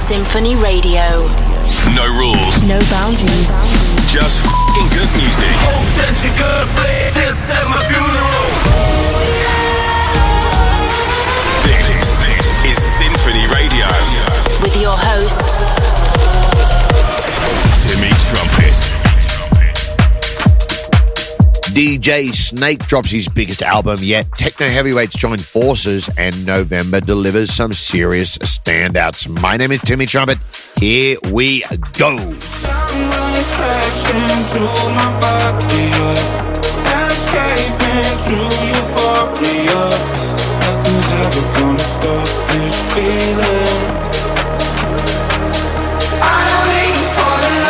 Symphony Radio. No rules. No boundaries. Just f***ing good music. Hope that you're good, please. This at my funeral. This is Symphony Radio. With your host, Timmy Trumpet. DJ Snake drops his biggest album yet. Techno heavyweights join forces and November delivers some serious standouts. My name is Timmy Trumpet. Here we go. Sunrise crashing through my body, escaping through euphoria. Nothing's ever gonna stop this feeling. I don't need to fall in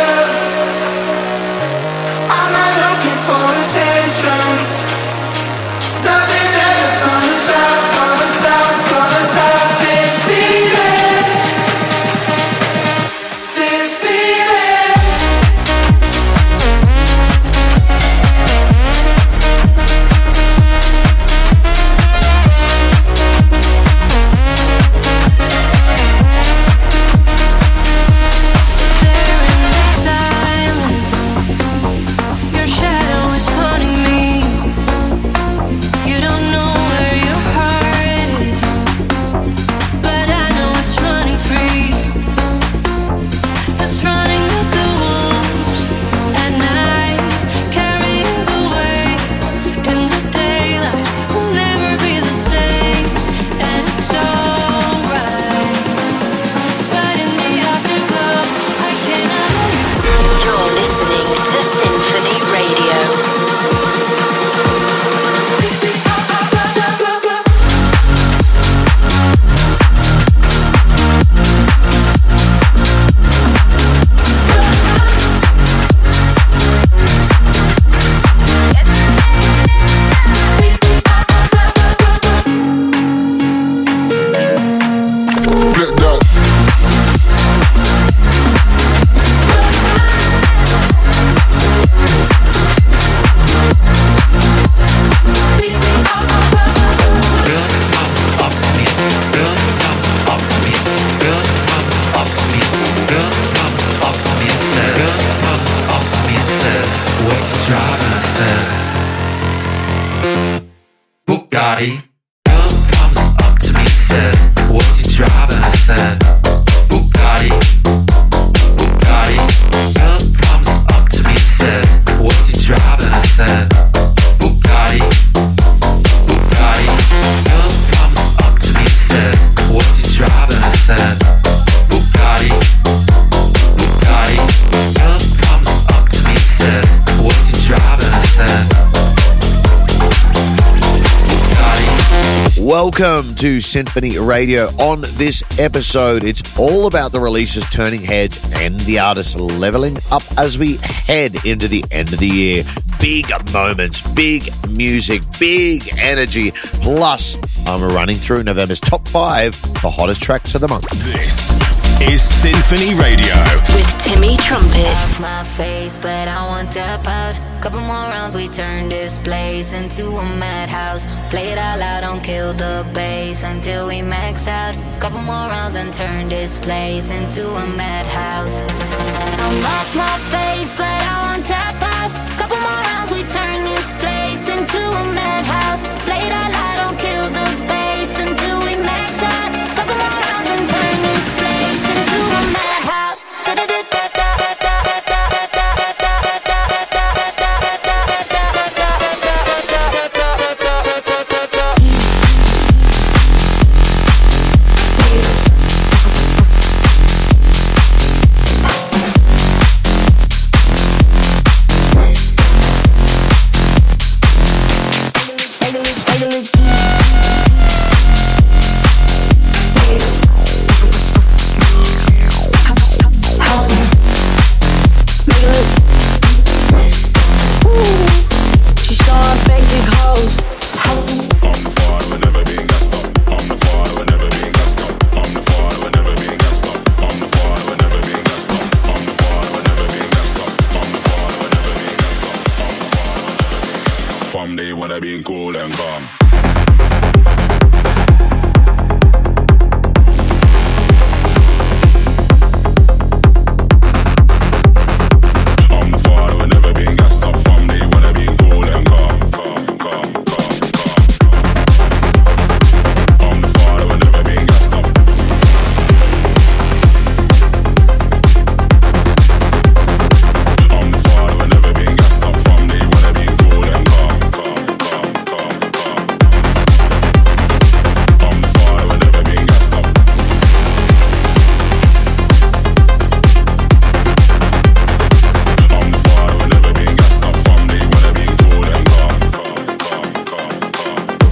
love. I'm not looking for attention. Nothing's ever gonna stop, gonna top this feeling. This feeling. Your shadow is haunting me. You don't know where your heart is, but I know it's running free. It's running with the wolves at night, carrying the weight. In the daylight, we'll never be the same, and it's alright. But in the afterglow, I cannot let you go. you're listening to Symphony Radio. Bugatti. Girl comes up to me and says, what you driving? I said, Bugatti. Bugatti. Girl comes up to me and says, what you driving? I said, Bugatti. Bugatti. Girl comes up to me and says, what you driving? I said, Bugatti. Bugatti. Girl comes up to me and says, what you driving? I said, Welcome to Symphony Radio. On this episode, it's all about the releases turning heads and the artists leveling up as we head into the end of the year. Big moments, big music, big energy. Plus, I'm running through November's top 5, the hottest tracks of the month. This is Symphony Radio. With Timmy Trumpet. My face, but I want to out. Couple more rounds, we turn this place into a madhouse. Play it all out, don't kill the bass until we max out. Couple more rounds and turn this place into a madhouse. I'm off my face, but I want to out. Couple more rounds, we turn this place into a madhouse. Play it all out, don't kill the bass until we max out. Couple more rounds and turn this place into a madhouse. Someday wanna be cool and calm.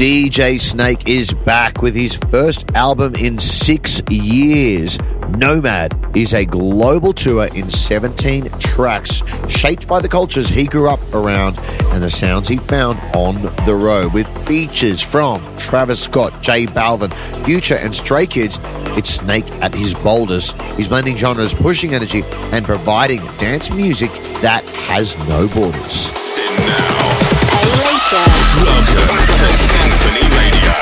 DJ Snake is back with his first album in 6 years. Nomad is a global tour in 17 tracks, shaped by the cultures he grew up around and the sounds he found on the road. With features from Travis Scott, J Balvin, Future and Stray Kids, it's Snake at his boldest. He's blending genres, pushing energy and providing dance music that has no borders. Pay later. Welcome to Symphony Radio.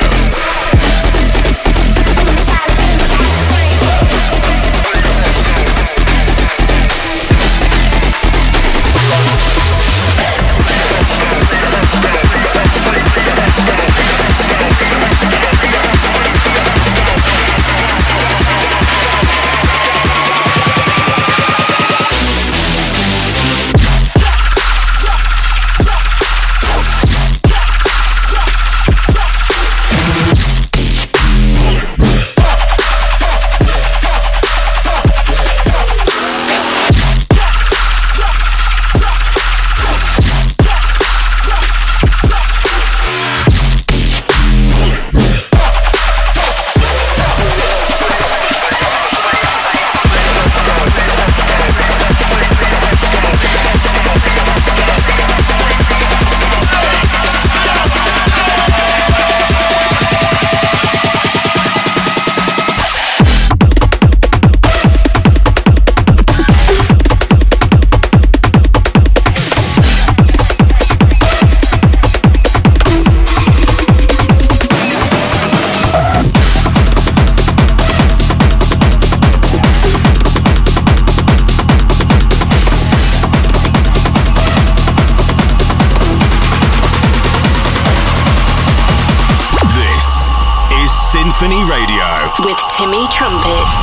Symphony Radio with Timmy Trumpet.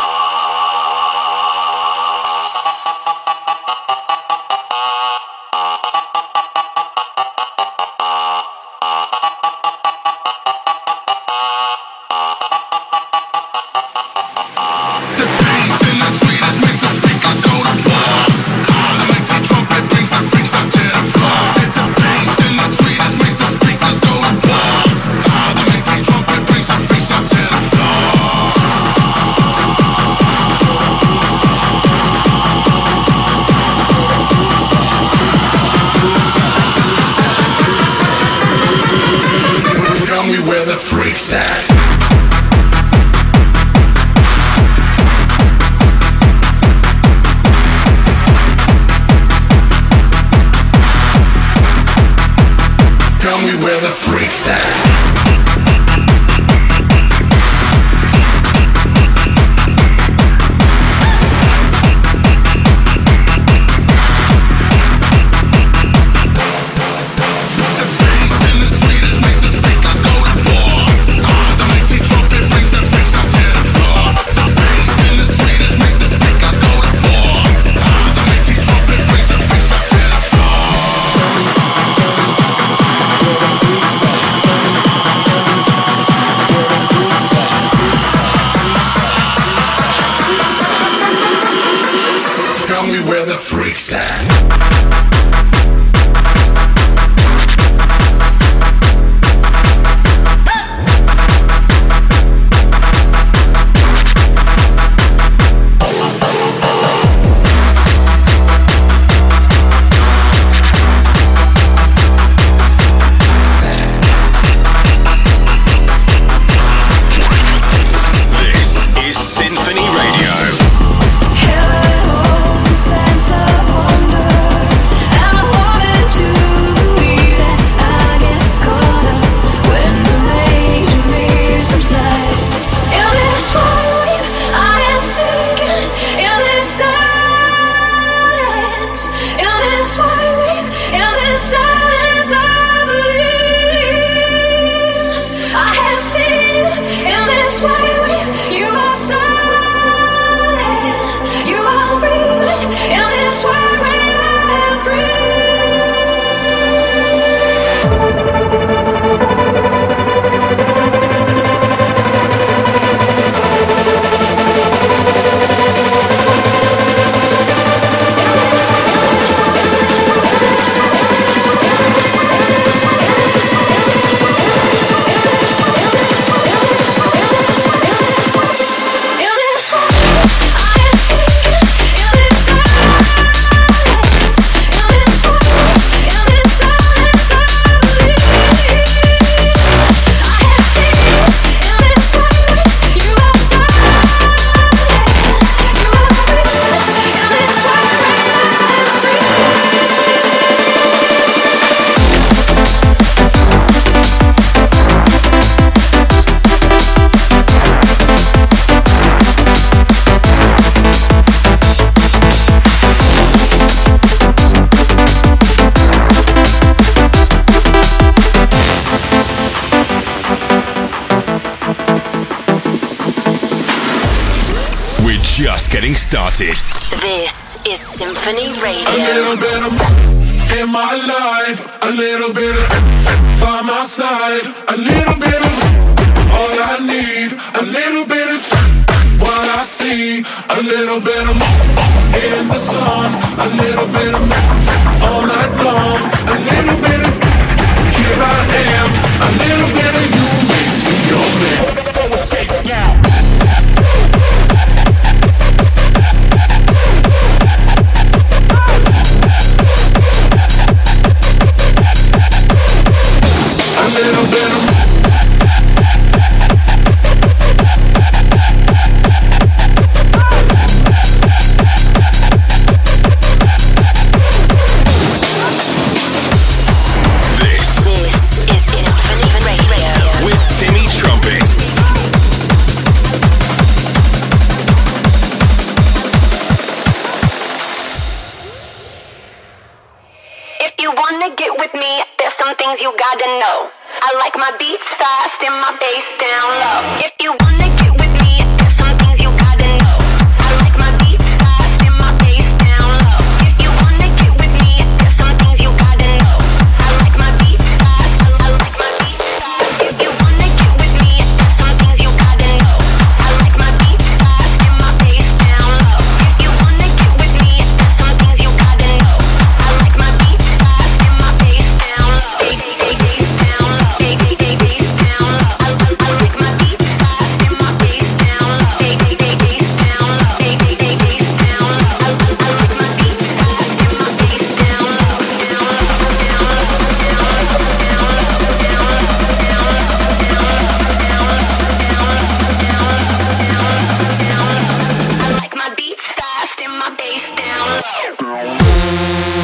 Sense of wonder started. This is Symphony A Radio. little bit of in my life, a little bit of by my side, a little bit of all I need, a little bit of what I see, a little bit of in the sun, a little bit of all night long, a little bit of here I am, a little bit of you makes me your man. Don't escape now. A little bit of This This is Symphony Radio. with Timmy Trumpet. If you wanna get with me, there's some things you gotta know. I like my beats fast and my bass down low. If you wanna get with me, there's some things you gotta know. I like my beats fast and my bass down low. If you wanna get with me, there's some things you gotta know. I like my beats fast, I like my beats fast. If you wanna get with me, there's some things you gotta know. I like my beats fast and my bass down low. If you wanna get with me, there's some things you gotta know. I like my beats fast and my bass down low. Bass down low. Bass down low. I like my beats fast and my bass down low. Bass down low. Bass down low. I like my beats fast and my bass down low. I like my beats fast and my bass down low.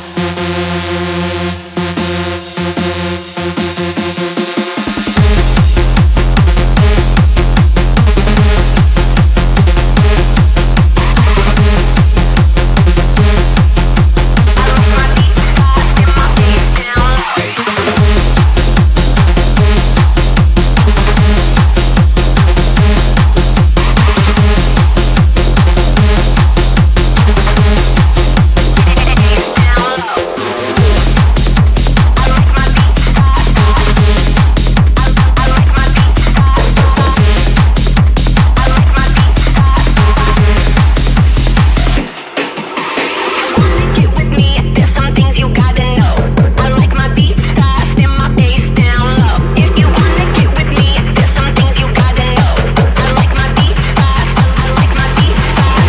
Get with me, there's some things you gotta know. I like my beats fast and my bass down low. If you wanna get with me, there's some things you gotta know. I like my beats fast, I like my beats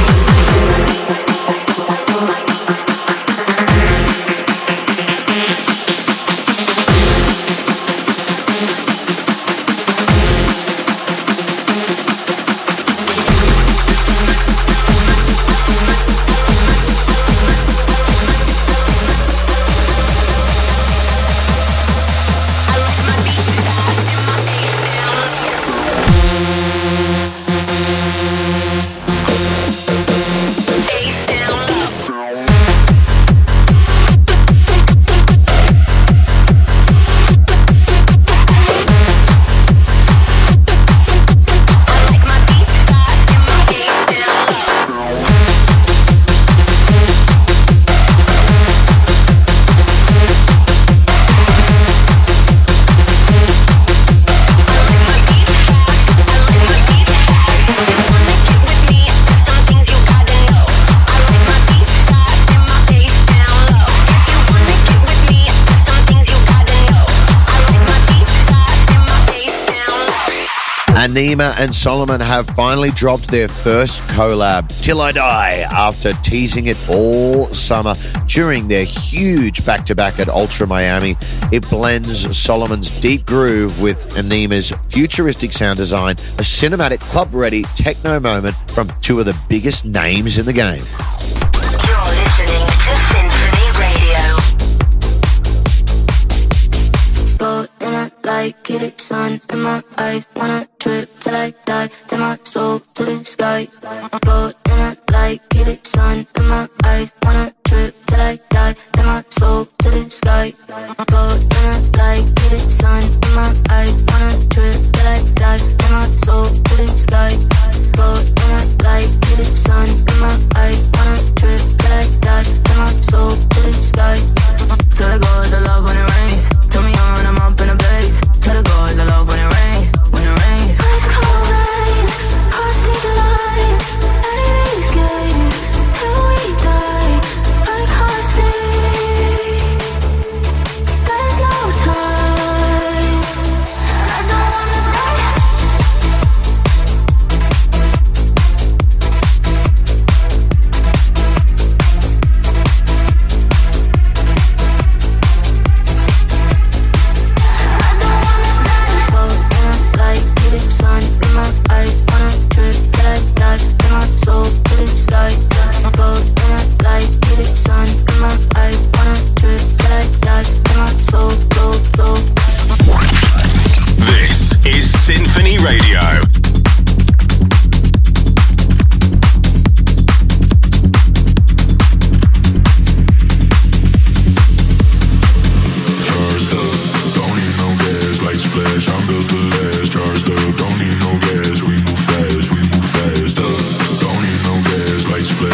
I like my beats fast and my bass down low. Bass down low. I like my beats fast and my bass down low. Anima and Solomon have finally dropped their first collab, Till I Die, after teasing it all summer during their huge back-to-back at Ultra Miami. It blends Solomon's deep groove with Anima's futuristic sound design, a cinematic club-ready techno moment from two of the biggest names in the game. You're listening to Symphony Radio. Go and I like it, sun in my eyes. Wanna trip till I die, take my soul to the sky. Go and I like it, sun in my eyes. Wanna trip till I die, take my soul to the sky. Go and I like it, sun in my eyes. Wanna trip till I die, take my soul to the sky. Go and I like it, sun in my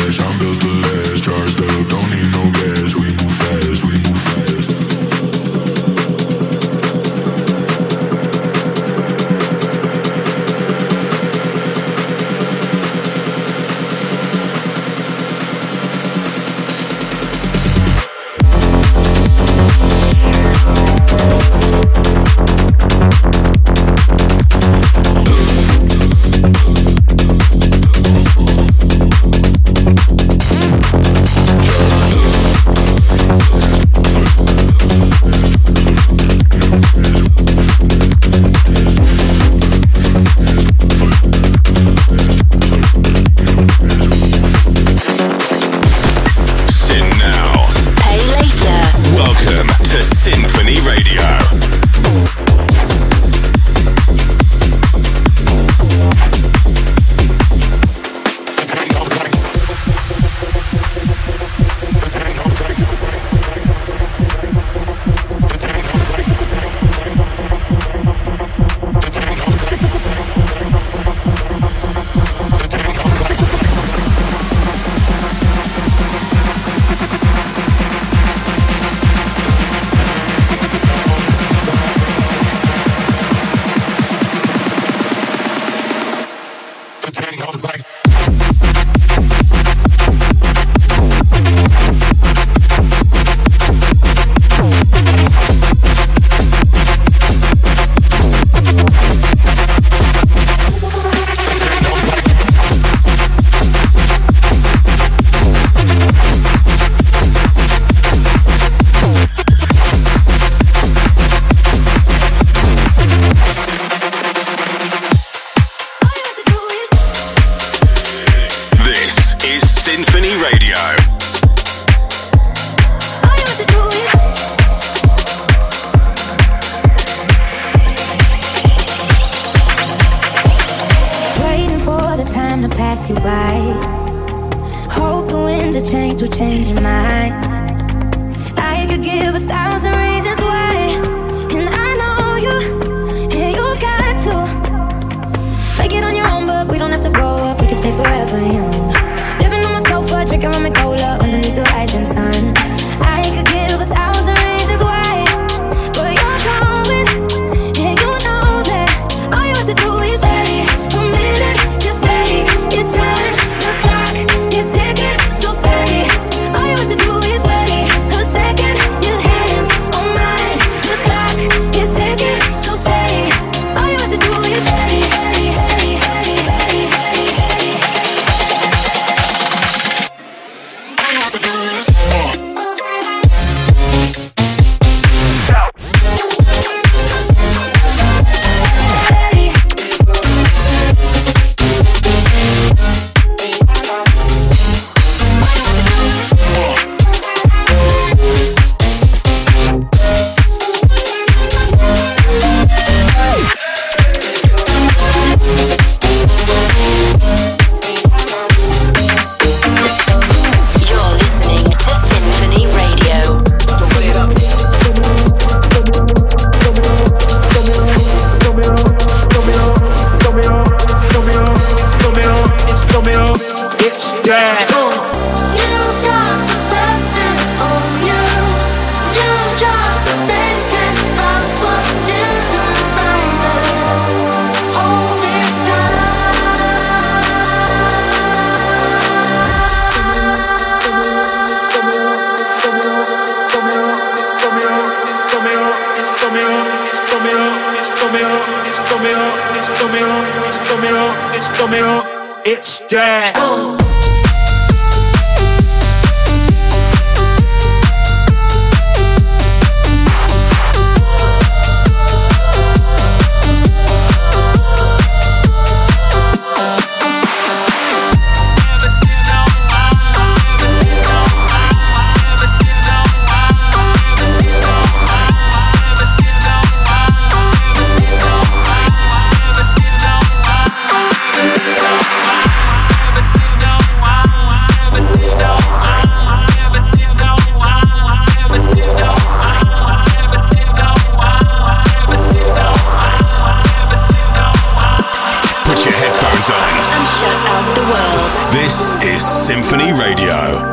flash. I'm built to last, charged up, don't need no gas. We move fast, we move fast. It's that. Now Radio.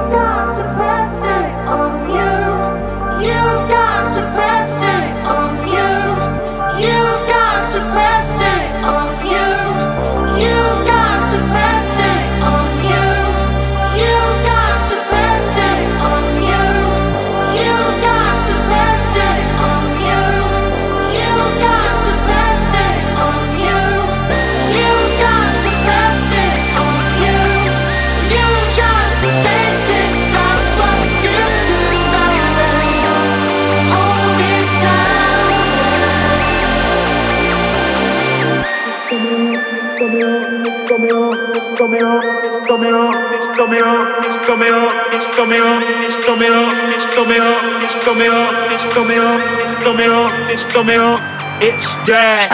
It's there.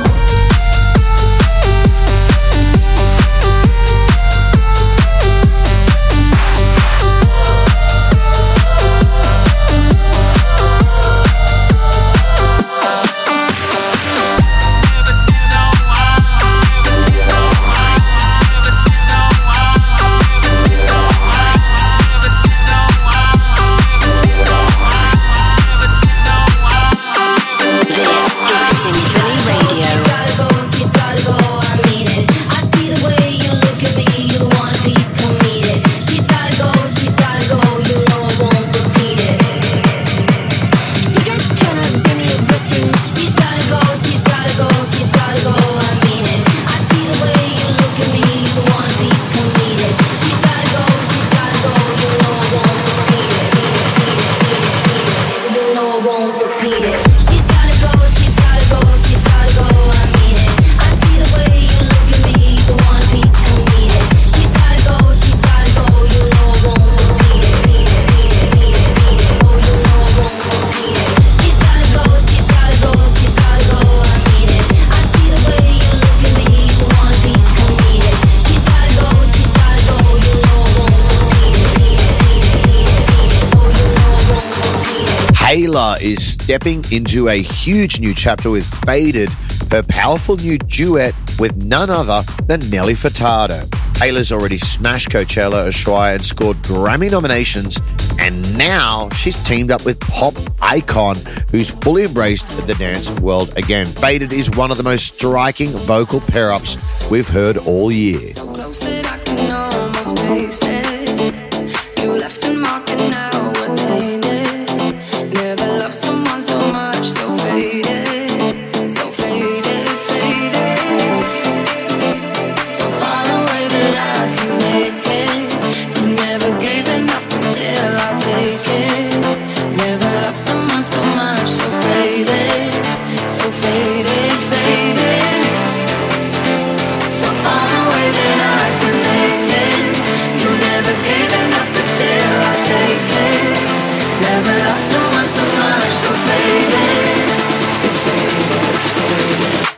Ayla is stepping into a huge new chapter with Faded, her powerful new duet with none other than Nelly Furtado. Ayla's already smashed Coachella, Ushuaia and scored Grammy nominations, and now she's teamed up with pop icon who's fully embraced the dancing world again. Faded is one of the most striking vocal pair-ups we've heard all year. So close that I can almost taste it. You left a mark and now we're tainted. Never loved someone so much, so faded, faded. So far away that I can make it. You never gave enough, but still I'll take it. Never loved someone so much, so faded, faded. So far away that I can make it. You never gave enough, but still I'll take it. Never loved someone so much, so faded, faded.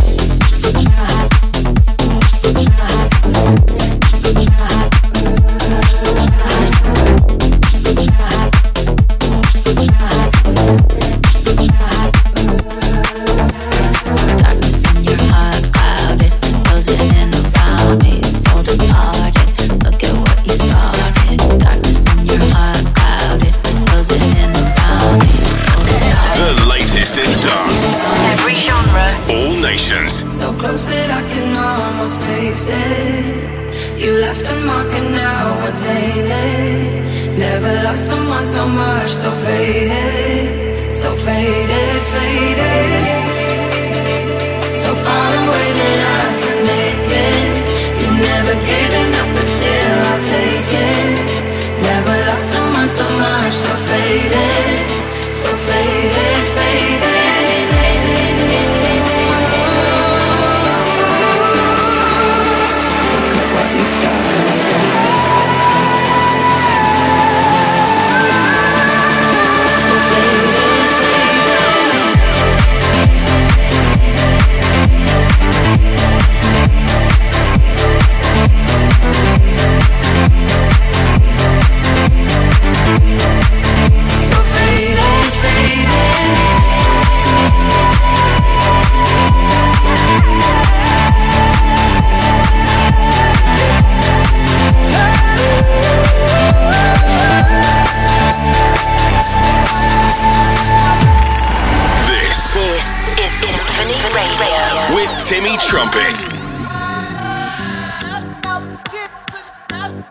Darkness in your heart, clouded, closing in around me, so departed. Look at what you started. Darkness in your heart, clouded, closing in around me, so departed. The latest in dance. Every genre. All nations. So close that I can almost taste it. You left a mark and now we're tainted. Never loved someone so much, so faded, faded. So far away that I can make it. You never gave enough, but still I'll take it. Never loved someone so much, so faded, faded. Look at what you started. So faded, so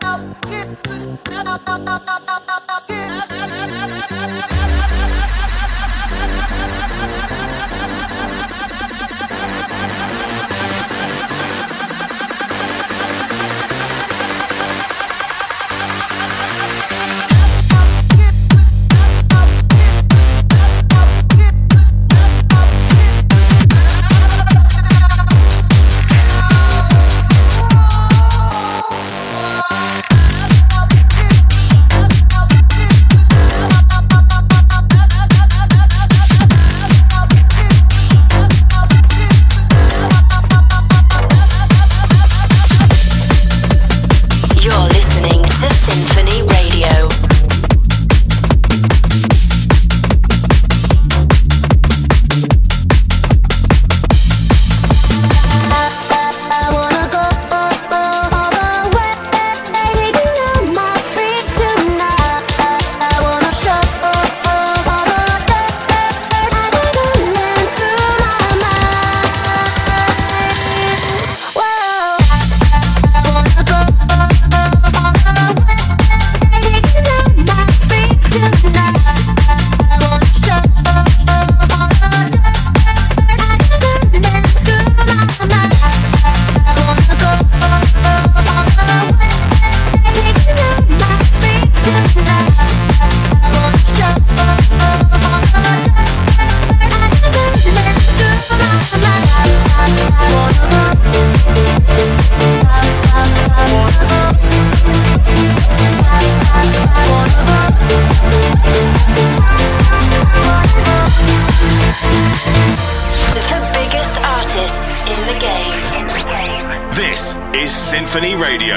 Symphony Radio.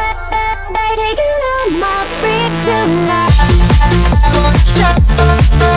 Taking on my feet tonight. I wanna show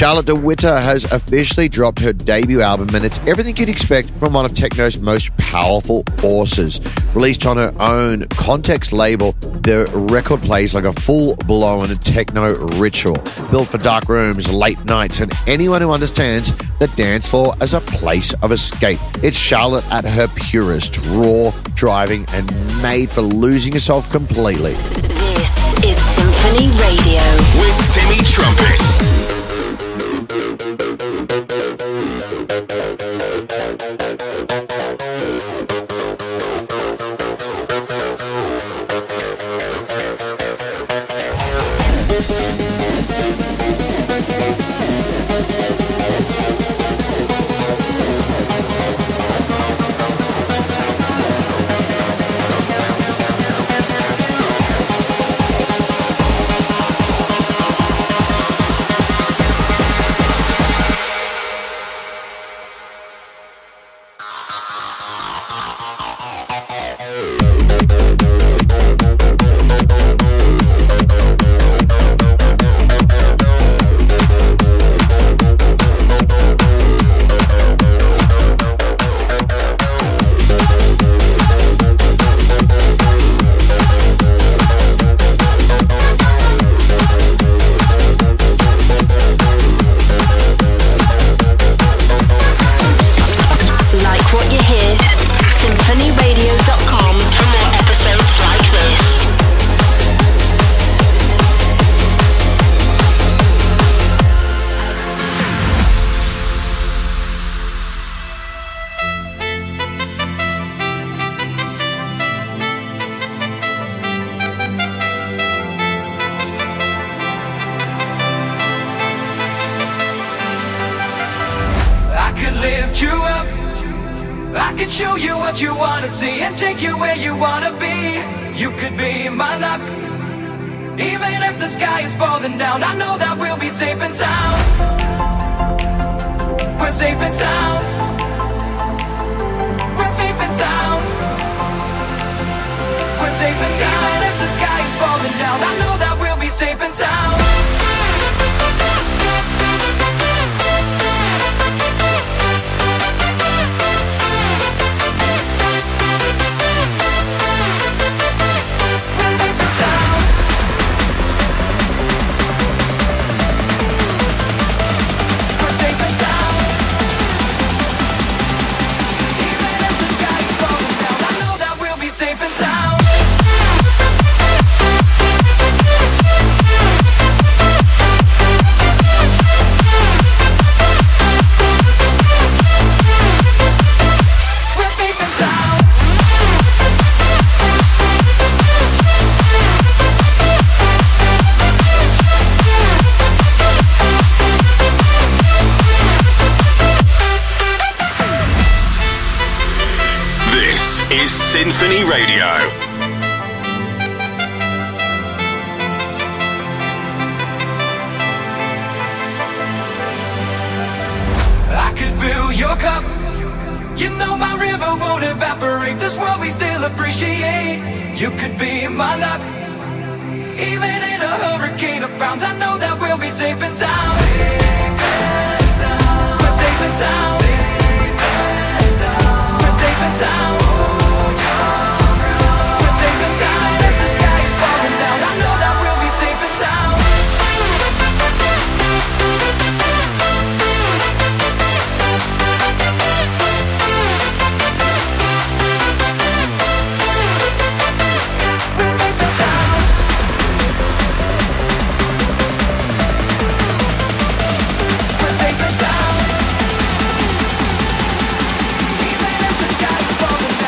Charlotte de Witte has officially dropped her debut album, and it's everything you'd expect from one of techno's most powerful forces. Released on her own Context label, the record plays like a full-blown techno ritual, built for dark rooms, late nights, and anyone who understands the dance floor as a place of escape. It's Charlotte at her purest, raw, driving, and made for losing yourself completely. This is Symphony Radio with Timmy Trumpet. Symphony Radio. I could fill your cup. You know my river won't evaporate. This world we still appreciate. You could be my luck. Even in a hurricane of frowns, I know that we'll be safe and sound. We're safe and sound. We're safe and sound. We're safe and sound. If the sky is falling down, I know that we'll be safe and sound. We're safe and sound. We're safe and sound. Even if the sky is falling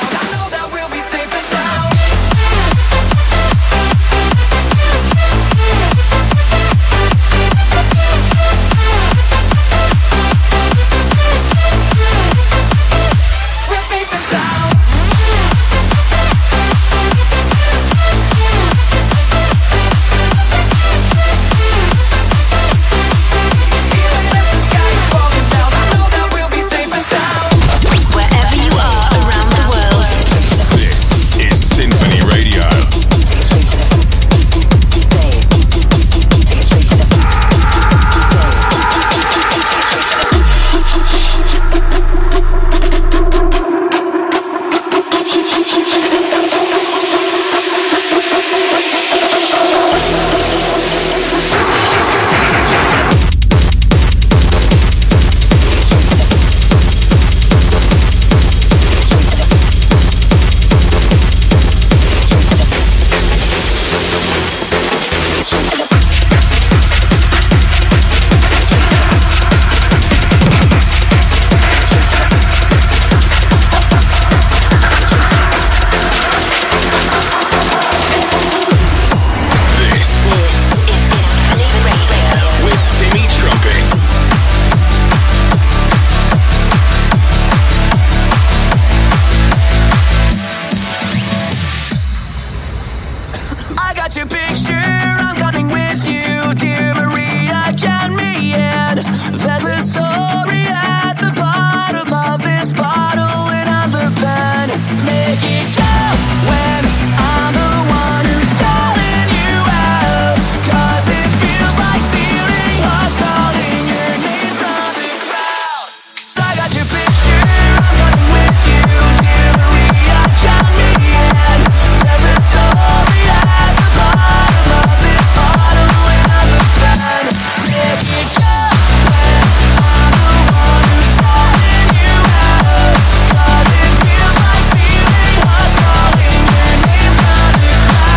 got your picture, I'm coming with you, dear Maria, count me in. There's a story at the bottom of this bottle, and I'm the pen. Make it count when I'm the one who's selling you out, 'cause it feels like stealing hearts, calling your name from the crowd. 'Cause I got your picture, I'm coming with you, dear Maria, count me in. There's a story at the bottom of this bottle, and I'm the pen. Make it count when I'm the one who's selling you out, 'cause it feels like stealing hearts, calling your name from the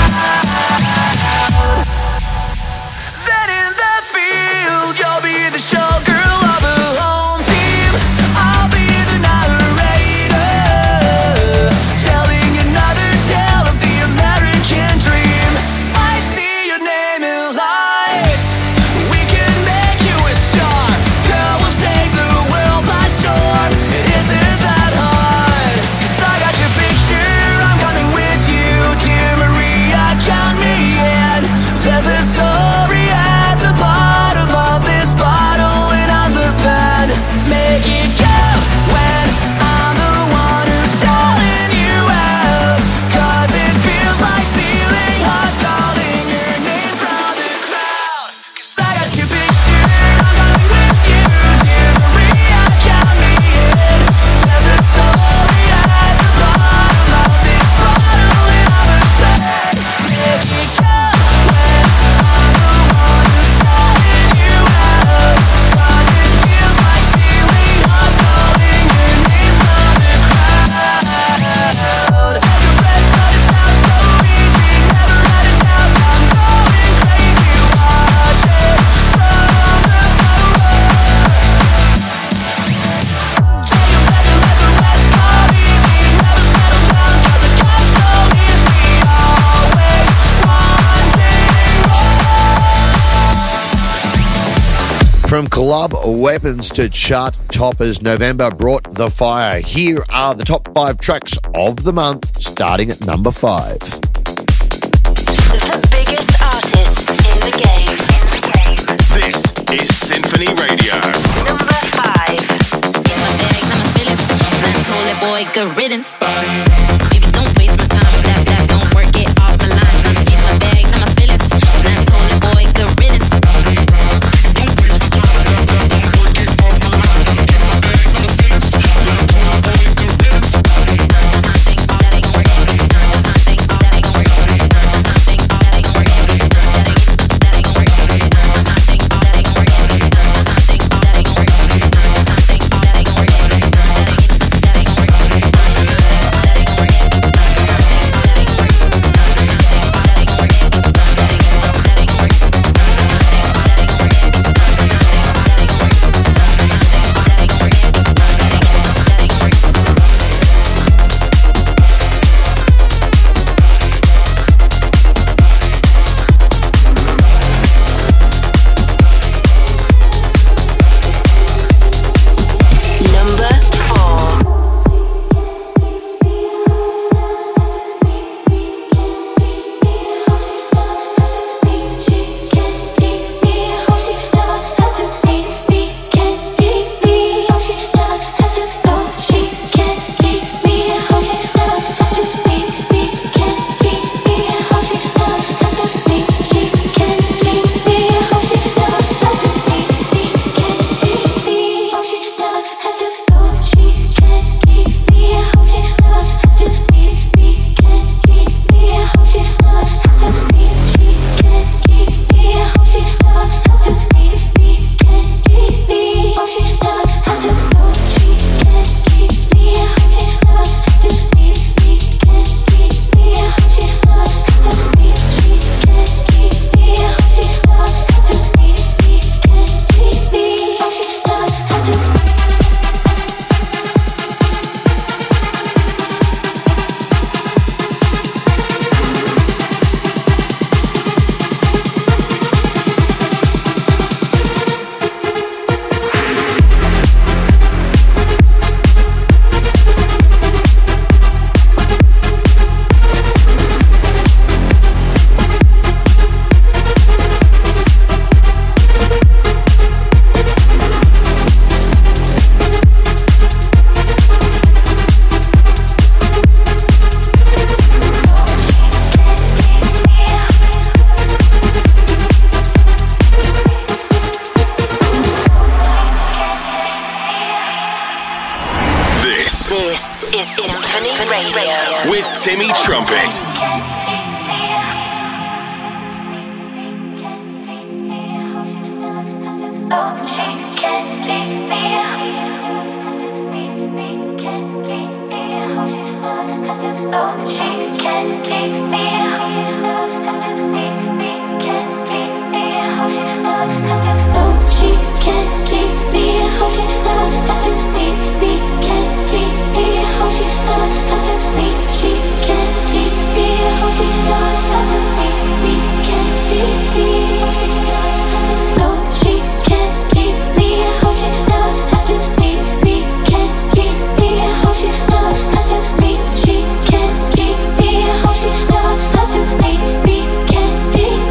crowd. Then in the field, you'll be the showgirl of the home team. I'll be the narrator, telling another tale of the American dream. I see your name in lights. We can make you a star. Girl, we'll take the world by storm. It isn't that hard. 'Cause I got your picture, I'm coming with you, dear Maria, count me in. There's a story at the bottom of this bottle, and I'm the pen. Make it count when I'm the one who's selling you out, 'cause it feels like stealing hearts, calling your name from the crowd. 'Cause I got your picture, I'm coming with you, dear Maria, count me in. There's a story at the bottom of this bottle, and I'm the pen. Make it count when I'm the one who's selling you out, 'cause it feels like stealing hearts, calling your name from the crowd. Like a red-blooded outlaw, beating, never had a doubt, I'm going crazy, watch it from the From club weapons to chart toppers, November brought the fire. Here are the top 5 tracks of the month, starting at number 5. The biggest artists in the game. This is Symphony Radio. Number 5. Get my bag, now my feelings. And I told that boy, good riddance. Baby, don't waste my time. If that don't work, get off my line. Get my bag, now my feelings. And I told that boy, good riddance. with Timmy Trumpet.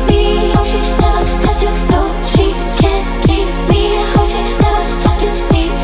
She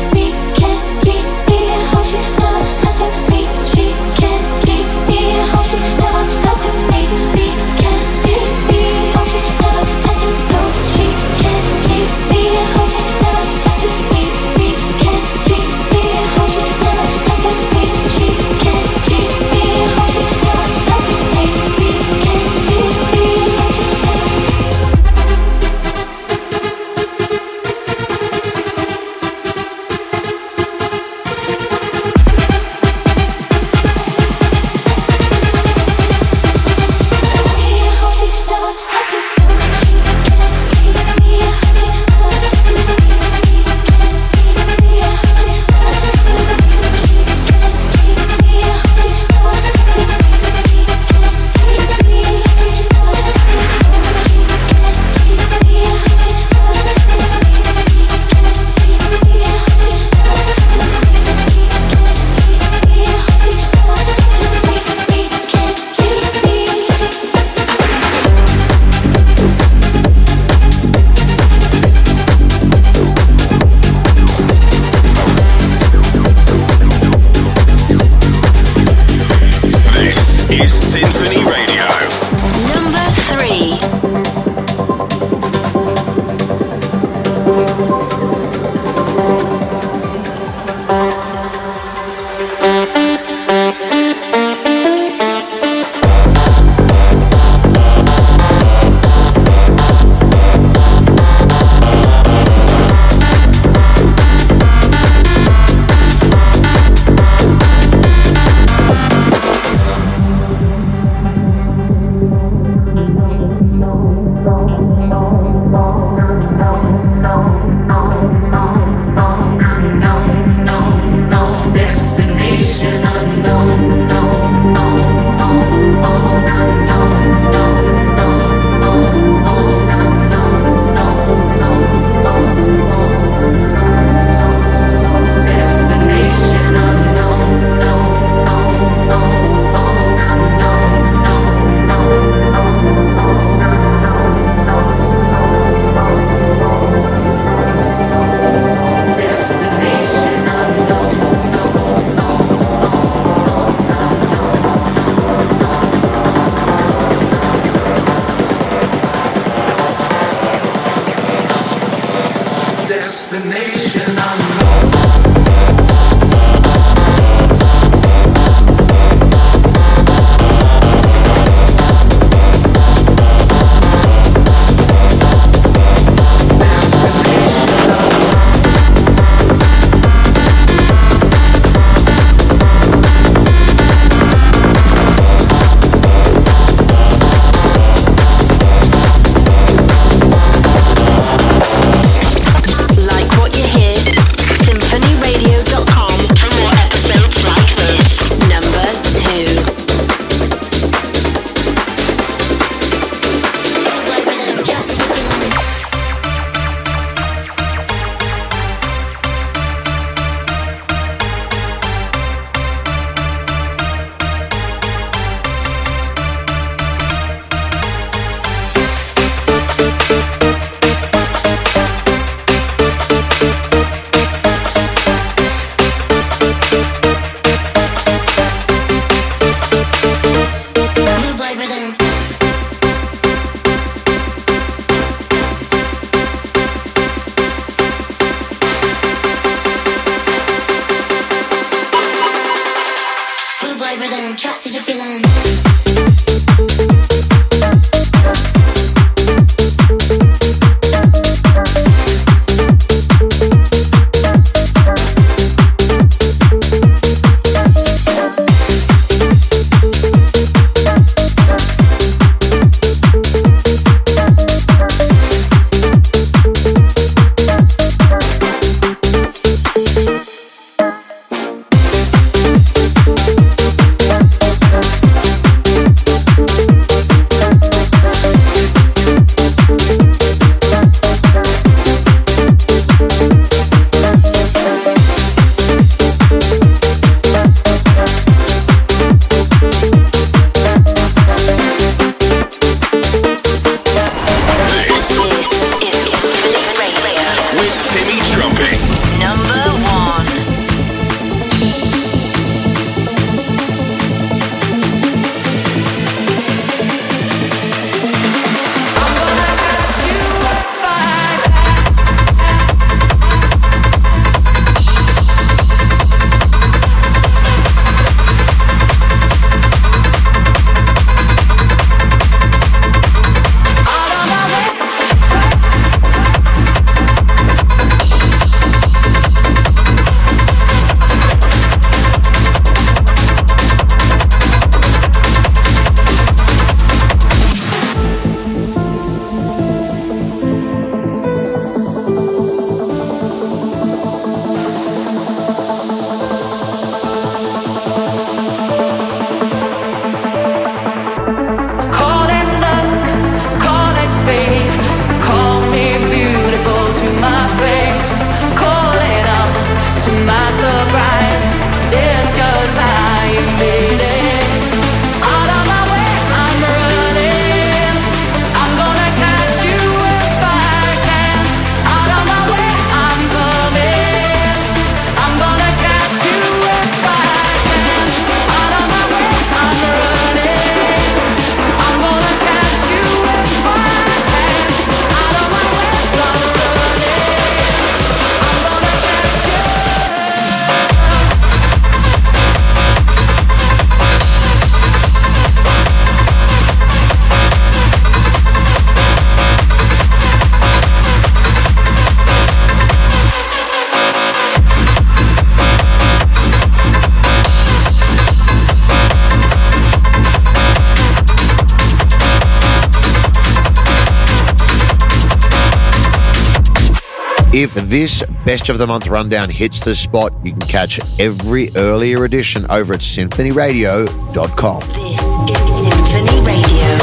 If this Best of the Month rundown hits the spot, you can catch every earlier edition over at symphonyradio.com. This is Symphony Radio.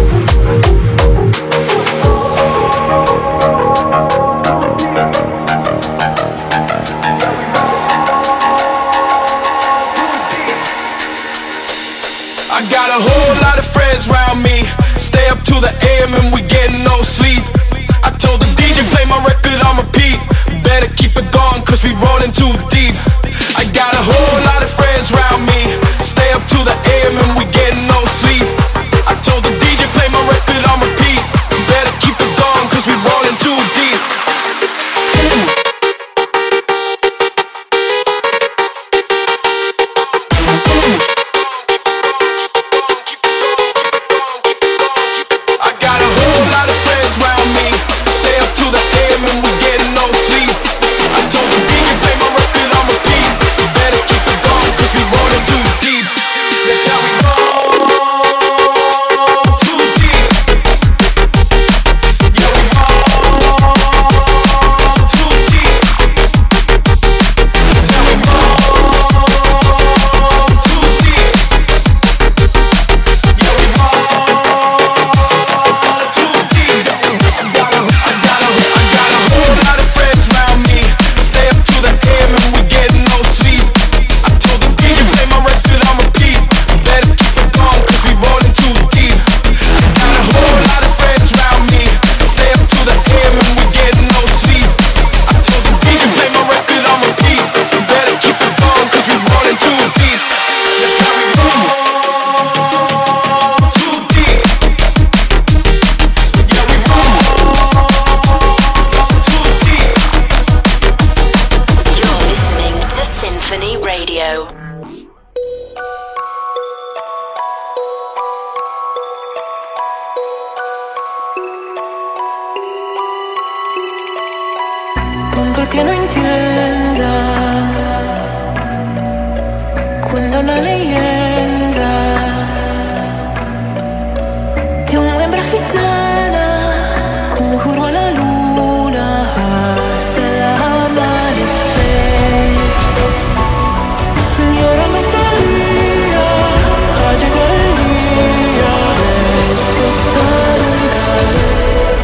I got a whole lot of friends around me. Stay up till the AM and we getting no sleep. I told the DJ play my record on repeat. Better keep it going cause we rolling too deep. I got a whole lot of friends around me. Stay up till the AM and we getting no sleep. I told the DJ play my record on repeat. Better keep it going cause we rolling too deep. Stay up to the AM and we getting no sleep. I told the DJ quel che non entienda. Cuenta una leyenda que una hembra gitana como juró a la luna hasta el amanecer, llorando todavía a llegar el día destrozar un caer.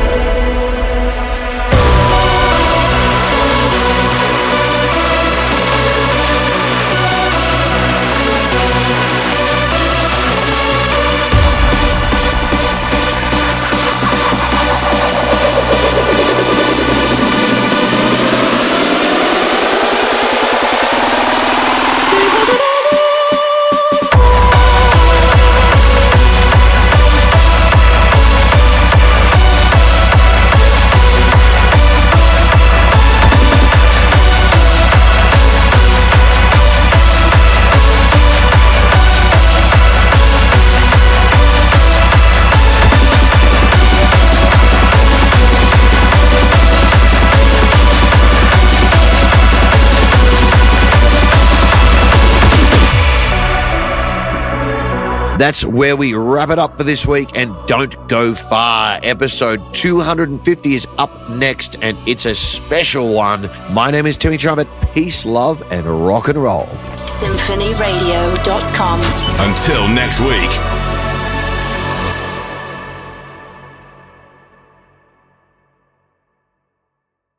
That's where we wrap it up for this week, and don't go far. Episode 250 is up next, and it's a special one. My name is Timmy Trumpet. Peace, love, and rock and roll. SymphonyRadio.com. Until next week.